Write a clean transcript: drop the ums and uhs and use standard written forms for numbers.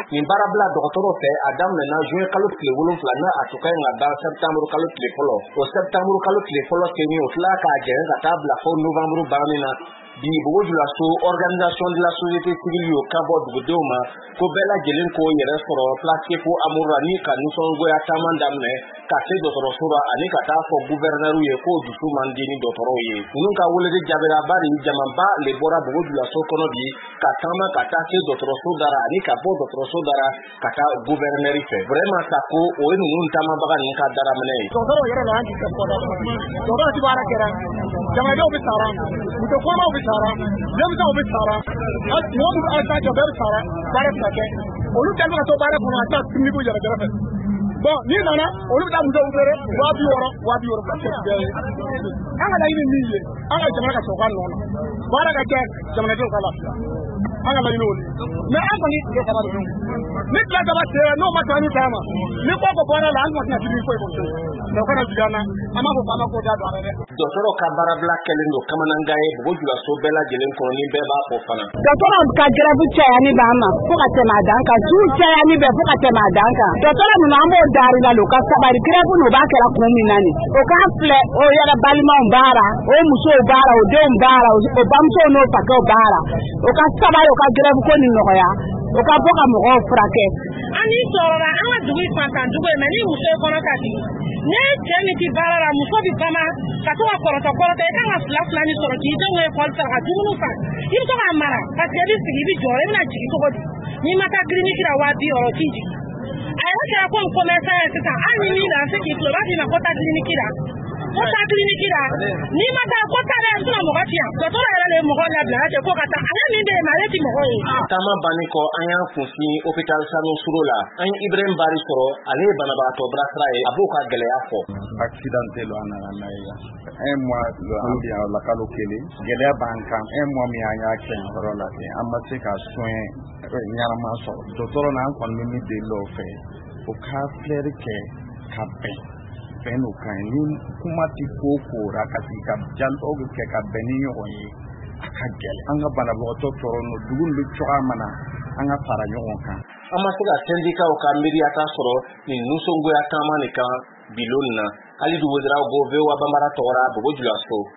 nin baarabila dɔgɔtɔrɔ fɛ a daminɛna juin kalo tile 7 na a tun ka ɲi ka ban septembre kalo tile fɔlɔ. O septembre kalo tile fɔlɔ kɛɲɛ o tila k'a jɛn ka taa bila fo novembre banni na. Bi Bogojulaso organisation de la société civile y'o kan bɔ dugudenw ma ko bɛɛ lajɛlen k'o yɛrɛ sɔrɔ place ko amour la ni ka nisɔngoya taama daminɛ ka se dɔgɔtɔrɔso la ani ka taa fɔ gouverneur ye ko dusu man di ni dɔgɔtɔrɔw ye. Ninnu ka weleli jaabira bari jamaba le bɔra Bogojulaso kɔnɔ bi ka taama ka taa se dɔgɔtɔrɔso dara ani ka bɔ dɔgɔtɔrɔso dara ka taa gouverneur fɛ. Vraiment Sako o ye ninnu taamabaga ninnu ka daraminɛ ye. Dɔgɔtɔrɔw yɛrɛ la an ti se fɔda. Dɔgɔtɔrɔ ti baara kɛra. Jamanadenw bɛ sara. Muso kɔnɔmaw bɛ sara. Denmisɛnw bɛ sara. Mɔgɔ minnu an ta jɔ bɛɛ bɛ sara. Baara tɛ ka kɛ. Olu kɛlen bɛ ka to baara kɔnɔ a taa simiko yɛrɛ kɛrɛfɛ. Bon n'i nana olu bɛ taa musow feere 60,000 ka kɛ bɛɛ ye. An ka laɲini min ye an ka jamana ka sɔrɔ ka nɔ na. Baara ka kɛ jamanadenw ka lafiya. An ka laɲini o de. Mais an kɔni tile saba de don. Ni tile saba sera n'o ma taa ni taama ma. Ni ko ko baara la an kɔni tɛna jigin foyi kɔnɔ. Mais o kana jigin an na. An b'a fɔ k'an ma ko da don a la dɛ. Dɔgɔtɔrɔ ka baarabila kɛlen don kamananga ye Bogojulaso bɛɛ lajɛlen kɔnɔ ni bɛɛ b'a fɔ fana. Dɔgɔtɔrɔ ka grève cayali b'an ma fo ka tɛmɛ a dan kan. Su cayali bɛ fo ka tɛmɛ a dan kan. Dɔgɔtɔrɔ ninnu an b'o dari la o ka sabali grève n'o b'a kɛra kun min na nin. O k'a filɛ o yɛrɛ balimaw baara o musow baara o denw baara o bamusow n'o fakɛw baara o ka sabali o ka grève ko nin nɔgɔya o ka bɔ ka mɔgɔw furakɛ. An ni sɔrɔla an ka dugu fantan dugu ye mais ni muso ye kɔnɔ ka jigin ne cɛ min ti baara la muso bi bama ka to ka kɔrɔtɔ i kan ka fila ni sɔrɔ k'i denw ye école sara ka dumuni san i bɛ to k'a mara parce que i bɛ sigi i bɛ jɔ i bɛna jigin cogo di n'i ma taa clinique la 200 t'i jigin a yɛrɛ kɛra ko commerçant ye sisan hali ni min lance k'i tulo b'a f'i ma ko taa clinique la n'i ma taa ko taa dɛ i bɛna mɔgɔ ci yan dɔgɔtɔrɔ yɛrɛ de ye mɔgɔ labila a cɛ ko ka taa ale min bɛ yen mais ale ti mɔgɔ ye. Taama bannen kɔ an y'an kunsi hôpital Sanu Suro la an ye Ibrahim Bari sɔrɔ ale ye banabagatɔ bilasira ye a b'o ka gɛlɛya fɔ. Accident tɛ don an nana n'a ye yan. Un mois an bɛ yan o la kalo kelen gɛlɛya b'an kan un mois min an y'a kɛ yen yɔrɔ la ten an ma se ka soin ɲɛnama sɔrɔ dɔgɔtɔrɔ n'an kɔni bɛ min deli o fɛ o ka filɛri kɛ ka bɛn fɛn n'o kan ni kuma ti ko ra ka sigi ka janto bɛ kɛ ka bɛn ni ɲɔgɔn ye a ka gɛlɛn an ka banabagatɔ tɔɔrɔ n'o dugu bɛ cogoya mana an ka fara ɲɔgɔn kan. An ma se ka sɛndikaw ka miiriyata sɔrɔ nin nisɔngoya taama nin kan bi loni na hali dugu Woziraw Govewa Bambara tɔgɔra Bogojulaso